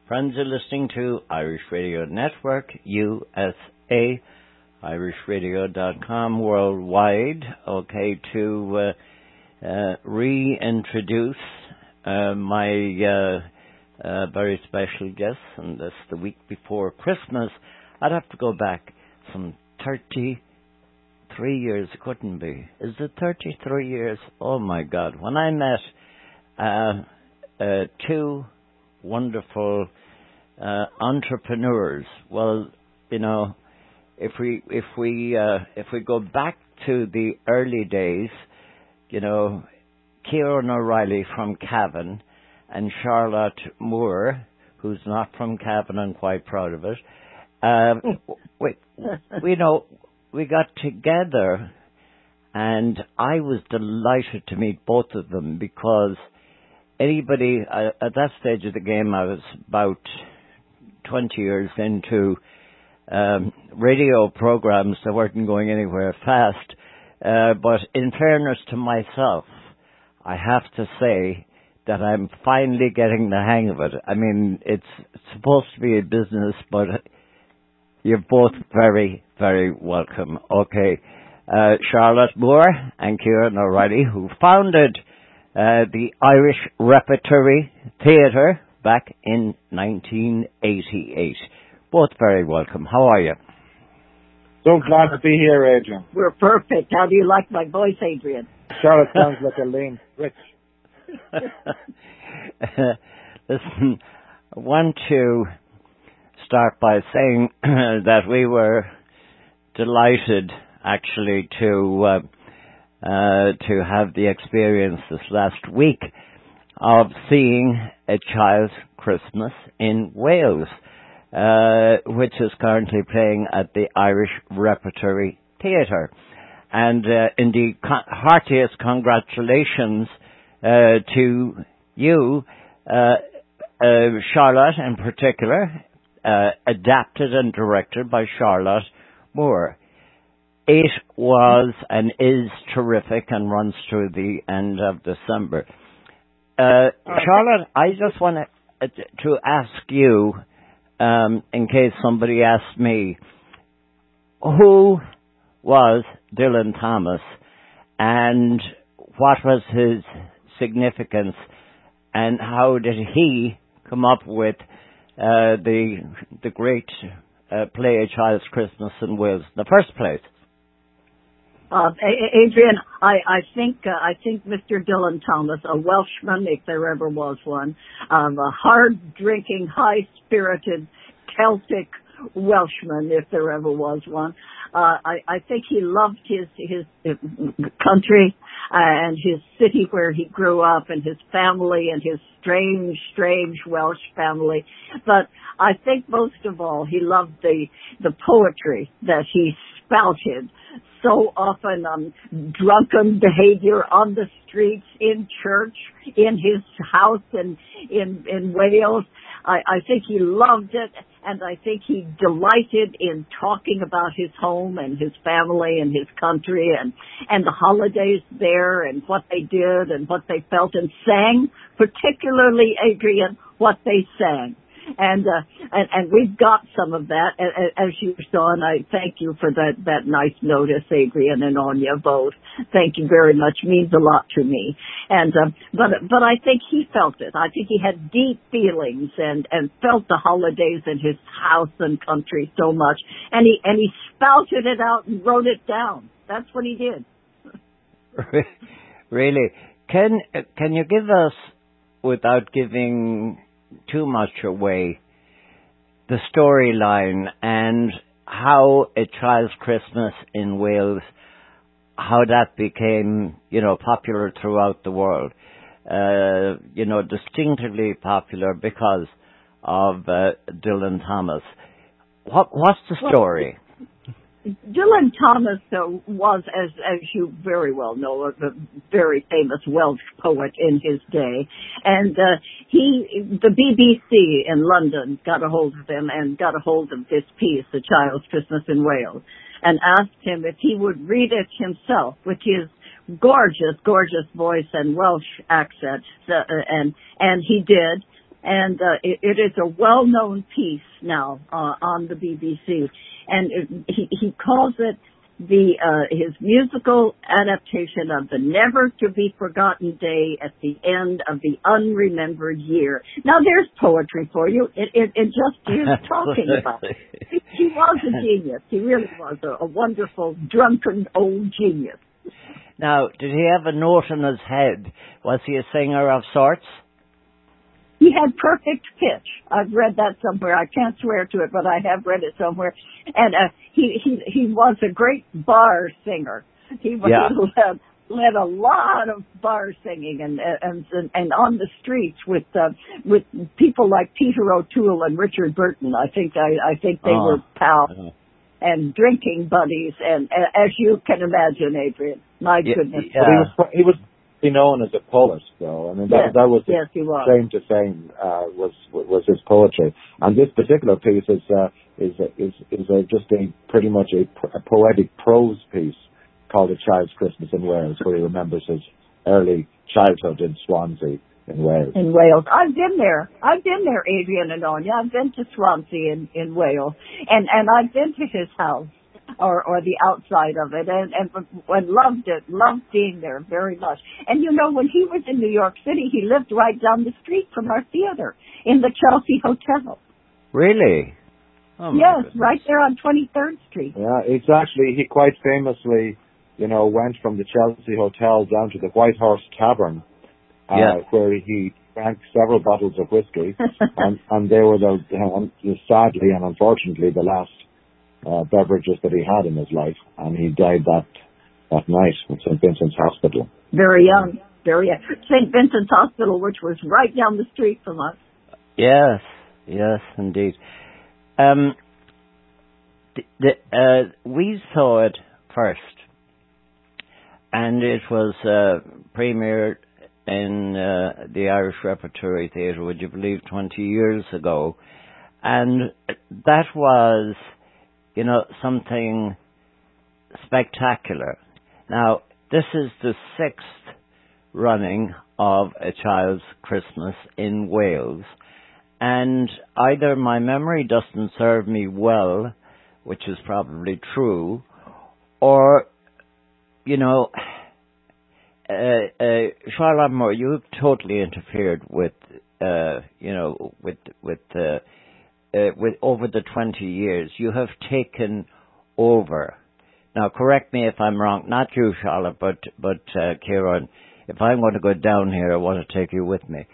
Friends, are listening to Irish Radio Network, USA, irishradio.com worldwide. Okay, to reintroduce my very special guest, and this the week before Christmas. I'd have to go back some 33 years. It couldn't be. Is it 33 years? Oh my God. When I met two wonderful entrepreneurs. Well, you know, if we go back to the early days, you know, Kieran O'Reilly from Cavan and Charlotte Moore, who's not from Cavan and quite proud of it. We got together, and I was delighted to meet both of them because anybody at that stage of the game, I was about 20 years into radio programs that weren't going anywhere fast. But in fairness to myself, I have to say that I'm finally getting the hang of it. I mean, it's supposed to be a business, but you're both very, very welcome. Okay. Charlotte Moore and Kieran O'Reilly, who founded the Irish Repertory Theatre back in 1988. Both very welcome. How are you? So glad to be here, Adrian. We're perfect. How do you like my voice, Adrian? Charlotte sounds like a lean rich. Listen, I want to start by saying that we were delighted, actually, to have the experience this last week of seeing A Child's Christmas in Wales, which is currently playing at the Irish Repertory Theatre. And indeed, heartiest congratulations to you, Charlotte in particular, adapted and directed by Charlotte Moore. It was and is terrific and runs through the end of December. Charlotte, I just want to ask you, in case somebody asked me, who was Dylan Thomas and what was his significance and how did he come up with the great play A Child's Christmas in Wales in the first place? Adrian, I think Mr. Dylan Thomas, a Welshman, if there ever was one, a hard-drinking, high-spirited Celtic Welshman, if there ever was one. I think he loved his country and his city where he grew up and his family and his strange Welsh family. But I think most of all he loved the poetry that he spouted so often on drunken behavior on the streets, in church, in his house in Wales. I think he loved it, and I think he delighted in talking about his home and his family and his country and the holidays there and what they did and what they felt and sang, particularly, Adrian, what they sang. And we've got some of that, as you saw, and I thank you for that nice notice, Adrian and Anya both. Thank you very much. Means a lot to me. And, but I think he felt it. I think he had deep feelings and felt the holidays in his house and country so much. And he spouted it out and wrote it down. That's what he did. Really? Can you give us, without giving too much away, the storyline and how A Child's Christmas in Wales, how that became, popular throughout the world, distinctively popular because of Dylan Thomas. What's the story? Dylan Thomas was, as you very well know, a very famous Welsh poet in his day, and the BBC in London got a hold of him and got a hold of this piece, A Child's Christmas in Wales, and asked him if he would read it himself with his gorgeous voice and Welsh accent, and he did. and it is a well-known piece now on the BBC, and he calls it his musical adaptation of the never-to-be-forgotten day at the end of the unremembered year. Now, there's poetry for you. It just is talking about it. He was a genius. He really was a wonderful, drunken old genius. Now, did he have a note on his head? Was he a singer of sorts? He had perfect pitch. I've read that somewhere. I can't swear to it, but I have read it somewhere. And he was a great bar singer. He led a lot of bar singing and on the streets with people like Peter O'Toole and Richard Burton. I think they were pals and drinking buddies. And as you can imagine, Adrian, my goodness. Yeah. But he was known as a poet, though. I mean, that was yes, he was. claim to fame was his poetry. And this particular piece is just pretty much a poetic prose piece called A Child's Christmas in Wales, where he remembers his early childhood in Swansea in Wales. In Wales. I've been there, Adrian and Anya. I've been to Swansea in Wales, and I've been to his house. Or the outside of it, and loved it, loved being there very much. And you know, when he was in New York City, he lived right down the street from our theater in the Chelsea Hotel. Really? Oh, yes, goodness. right there on 23rd Street. Yeah, it's actually, he quite famously, went from the Chelsea Hotel down to the White Horse Tavern, where he drank several bottles of whiskey, and they were sadly and unfortunately the last beverages that he had in his life, and he died that night at St. Vincent's Hospital. Very young. St. Vincent's Hospital, which was right down the street from us. Yes, indeed. We saw it first, and it was premiered in the Irish Repertory Theatre, would you believe, 20 years ago, and that was something spectacular. Now, this is the 6th running of A Child's Christmas in Wales, and either my memory doesn't serve me well, which is probably true, or, Charlotte Moore, you've totally interfered with over the 20 years. You have taken over. Now, correct me if I'm wrong. Not you, Charlotte, but Kieran. If I'm going to go down here, I want to take you with me.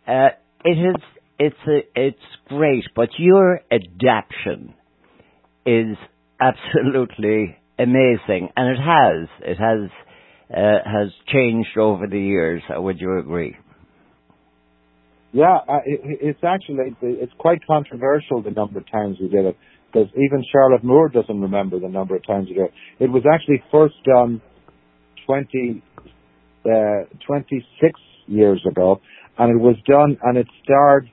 It's great, but your adaptation is absolutely amazing, and it has changed over the years. Would you agree? Yeah, it's quite controversial the number of times we did it, because even Charlotte Moore doesn't remember the number of times we did it. It was actually first done 26 years ago, and it was done, and it starred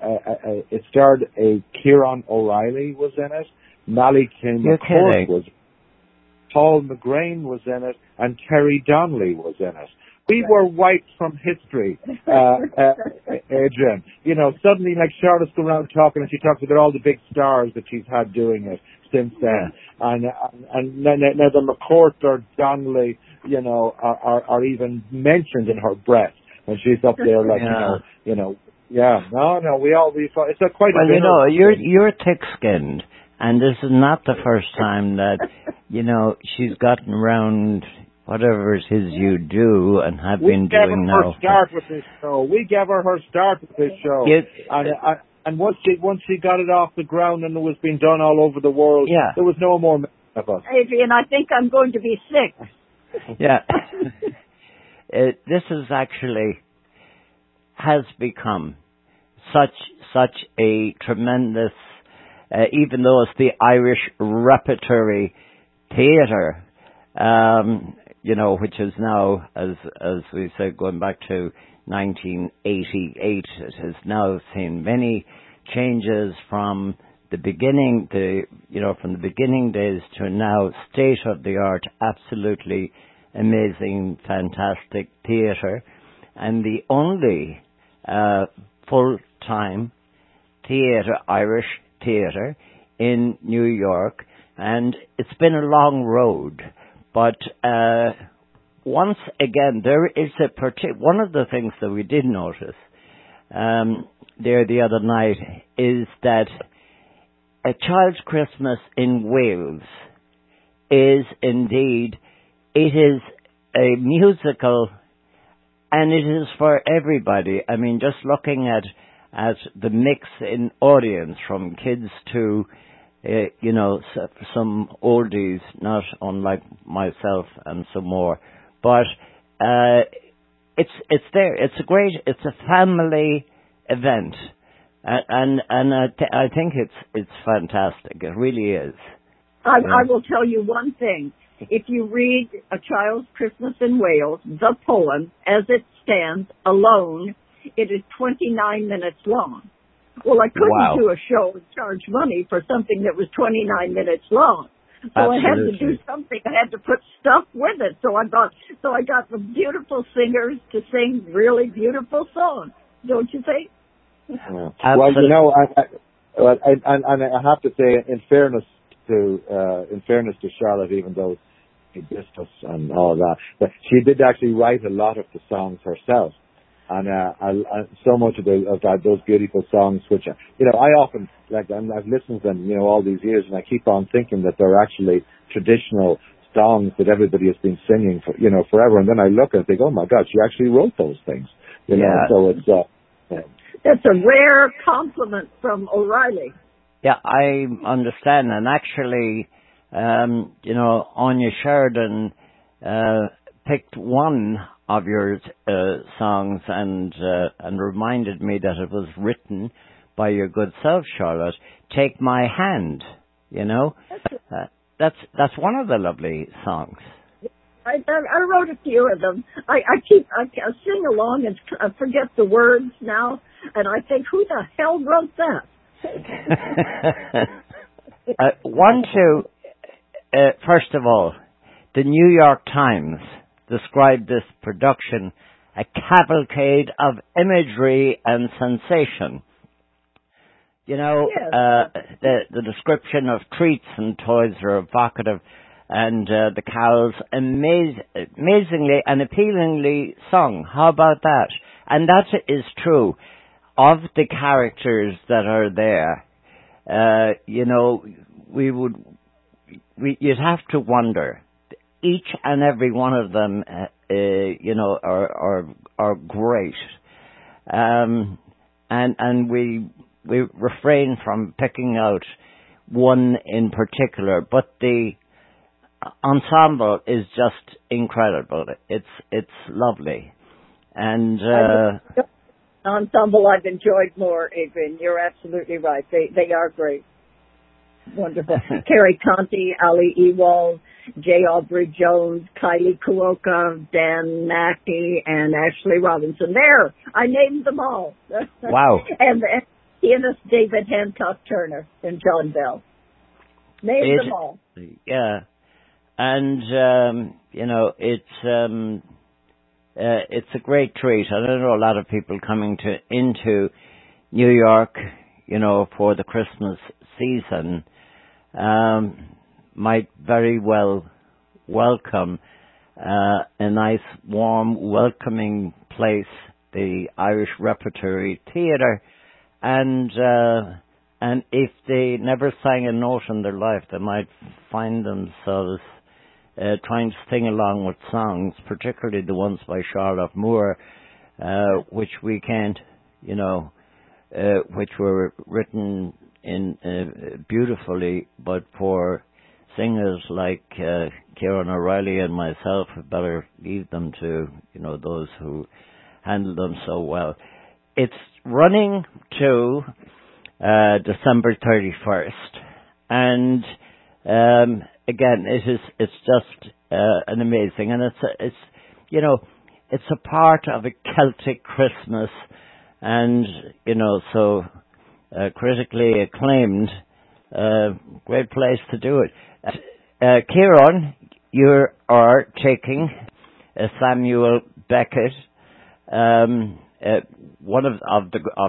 Kieran O'Reilly was in it, Malika McCourt was, Paul McGrain was in it, and Terry Donnelly was in it. We were wiped from history, Adrian. Suddenly, like, Charlotte's going around talking, and she talks about all the big stars that she's had doing it since then. And now the McCourt or Donnelly, are even mentioned in her breath when she's up there, like, we thought it's quite. Well, you're thick-skinned, and this is not the first time that she's gotten around. Whatever it is you do and have been doing now. We gave her her start with this show. And once she got it off the ground and it was being done all over the world, there was no more of us. Adrian, I think I'm going to be sick. Yeah. This is actually has become such a tremendous, even though it's the Irish Repertory Theatre, which is now, as we said, going back to 1988, it has now seen many changes from the beginning, from the beginning days to now, state of the art, absolutely amazing, fantastic theatre, and the only full time theatre, Irish theatre in New York, and it's been a long road. But once again, there is one of the things that we did notice there the other night is that A Child's Christmas in Wales is indeed, it is a musical, and it is for everybody. I mean, just looking at the mix in audience, from kids to, some oldies, not unlike myself, and some more. But it's there. It's a family event, and I think it's fantastic. It really is. I will tell you one thing. If you read A Child's Christmas in Wales, the poem, as it stands alone, it is 29 minutes long. Well, I couldn't do a show and charge money for something that was 29 minutes long. So Absolutely. I had to do something. I had to put stuff with it. So I got the beautiful singers to sing really beautiful songs. Don't you think? Yeah. Well, I have to say, in fairness to Charlotte, even though she dissed us and all that, but she did actually write a lot of the songs herself. And so much of those beautiful songs, which I often and I've listened to them, all these years, and I keep on thinking that they're actually traditional songs that everybody has been singing for forever. And then I look and think, oh my God, she actually wrote those things. So it's that's a rare compliment from O'Reilly. Yeah, I understand, and actually, Anya Sheridan picked one of your songs and reminded me that it was written by your good self, Charlotte. Take My Hand, that's one of the lovely songs. I wrote a few of them. I sing along and I forget the words now, and I think, who the hell wrote that? First of all, the New York Times described this production a cavalcade of imagery and sensation. Yes. The description of treats and toys are evocative, and the carols amazingly and appealingly sung. How about that? And that is true of the characters that are there. You'd have to wonder. Each and every one of them, are great, and we refrain from picking out one in particular. But the ensemble is just incredible. It's lovely, and ensemble I've enjoyed more. Adrian, you're absolutely right. They are great, wonderful. Carrie Conti, Ali Ewald, J. Aubrey Jones, Kylie Kuoka, Dan Mackey, and Ashley Robinson. There, I named them all. Wow. and pianist David Hancock Turner and John Bell. Named them all. Yeah. And, it's a great treat. I don't know a lot of people coming into New York, for the Christmas season, might very well welcome a nice, warm, welcoming place, the Irish Repertory Theatre, and if they never sang a note in their life, they might find themselves trying to sing along with songs, particularly the ones by Charlotte Moore, which we can't, which were written in beautifully, but for singers like Kieran O'Reilly and myself, we better leave them to those who handle them so well. It's running to December 31st, and again, it's just an amazing, and it's a part of a Celtic Christmas, and so critically acclaimed. Great place to do it. Kieran, you are taking Samuel Beckett, one of the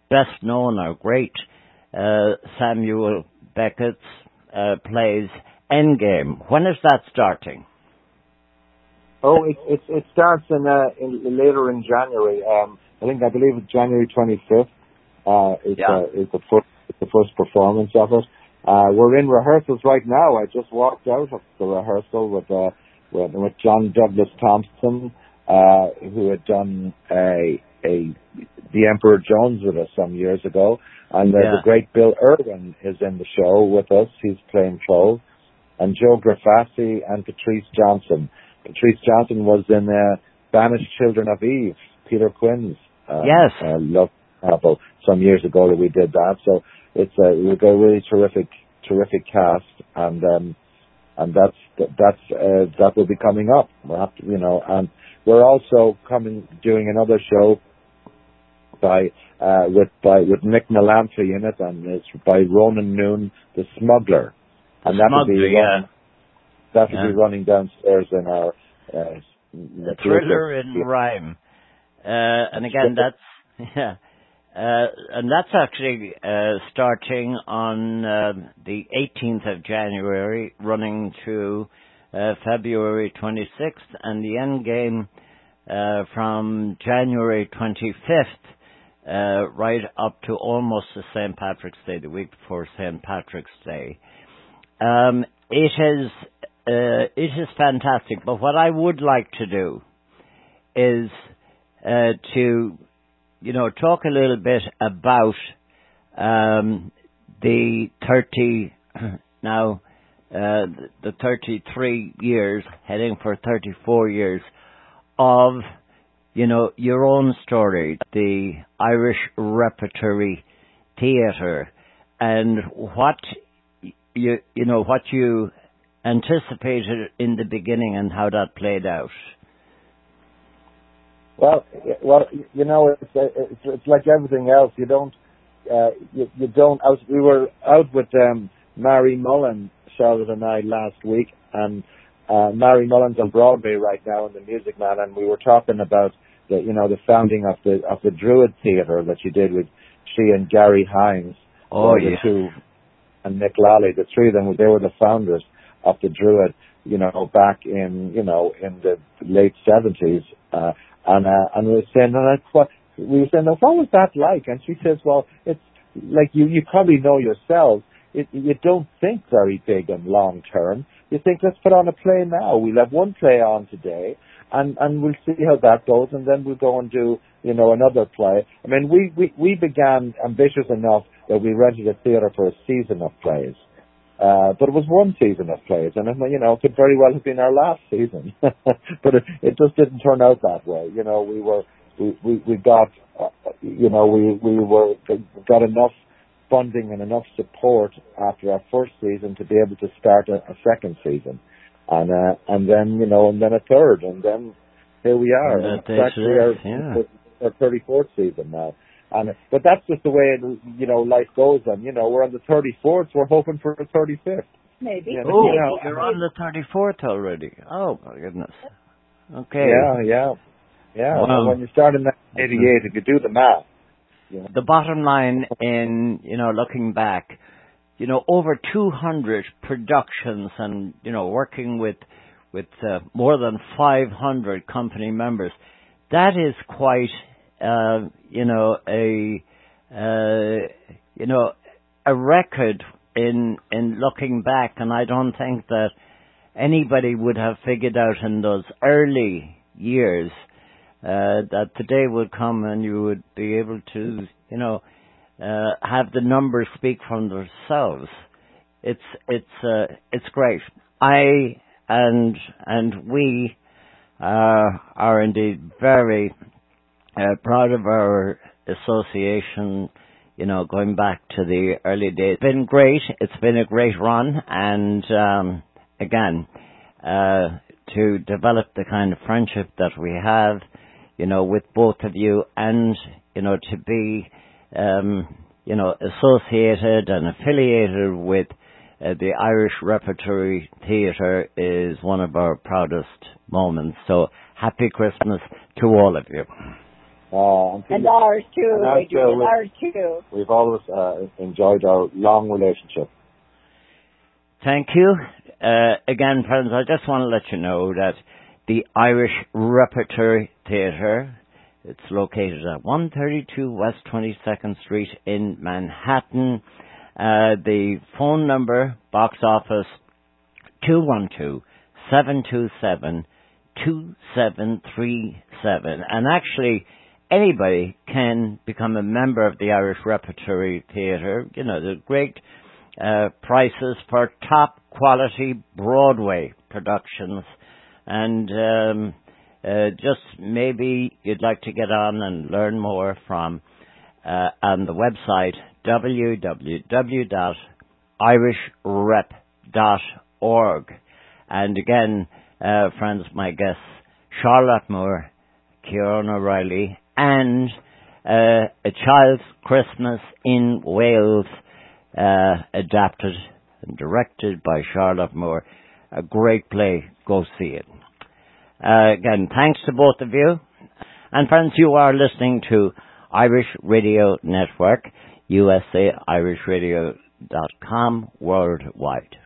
best known or great Samuel Beckett's plays Endgame. When is that starting? Oh, it starts in later in January. I believe it's January 25th. Is the first performance of it. We're in rehearsals right now. I just walked out of the rehearsal with John Douglas Thompson, who had done The Emperor Jones with us some years ago, and the great Bill Irwin is in the show with us. He's playing Troll, and Joe Grafassi and Patrice Johnson. Patrice Johnson was in Banished Children of Eve, Peter Quinn's love novel some years ago that we did that. So we've got a really terrific cast, and that will be coming up. We'll have to, and we're also doing another show with Nick Melanthi in it, and it's by Ronan Noon, The Smuggler, and that will be running downstairs in our the Thriller in Rhyme, and again and that's actually starting on the 18th of January, running to February 26th, and the end game from January 25th right up to almost the St. Patrick's Day, the week before St. Patrick's Day. It is fantastic, but what I would like to do is to talk a little bit about the 33 years, heading for 34 years of, your own story, the Irish Repertory Theatre, and what you anticipated in the beginning and how that played out. Well, it's like everything else. You don't. We were out with Mary Mullen, Charlotte and I, last week, and Mary Mullen's on Broadway right now in The Music Man, and we were talking about the founding of the Druid Theatre that she did with she and Gary Hines, the two, and Nick Lally, the three of them. They were the founders of the Druid, back in the late 70s. And we were saying, what was that like? And she says, well, it's like you probably know yourselves. You don't think very big and long term. You think, let's put on a play now. We'll have one play on today, and we'll see how that goes, and then we'll go and do another play. I mean, we began ambitious enough that we rented a theatre for a season of plays. But it was one season of plays, and it could very well have been our last season. But it just didn't turn out that way. We got enough funding and enough support after our first season to be able to start a second season, and then a third, and then here we are. And it's actually our 34th season now. But that's just the way life goes. And we're on the 34th. We're hoping for the 35th. Maybe. You're on the 34th already. Oh my goodness. Okay. Yeah. Wow. When you start in 1988, if you do the math. The bottom line in looking back, over 200 productions, and working with more than 500 company members. That is quite. A record in looking back, and I don't think that anybody would have figured out in those early years that the day would come and you would be able to, have the numbers speak for themselves. It's great. I and we are indeed very proud of our association, going back to the early days. It's been great. It's been a great run. And, again, to develop the kind of friendship that we have, with both of you, and, to be, associated and affiliated with the Irish Repertory Theatre is one of our proudest moments. So happy Christmas to all of you. And ours too, Adrian, ours too. We've always enjoyed our long relationship. Thank you. Again, friends, I just want to let you know that the Irish Repertory Theatre, it's located at 132 West 22nd Street in Manhattan. The phone number, box office, 212-727-2737. And actually, anybody can become a member of the Irish Repertory Theatre. You know, there's great prices for top quality Broadway productions. And just maybe you'd like to get on and learn more from on the website www.irishrep.org. And again, friends, my guests, Charlotte Moore, Kieran O'Reilly, and A Child's Christmas in Wales, adapted and directed by Charlotte Moore. A great play. Go see it. Again, thanks to both of you. And friends, you are listening to Irish Radio Network, USAIrishradio.com worldwide.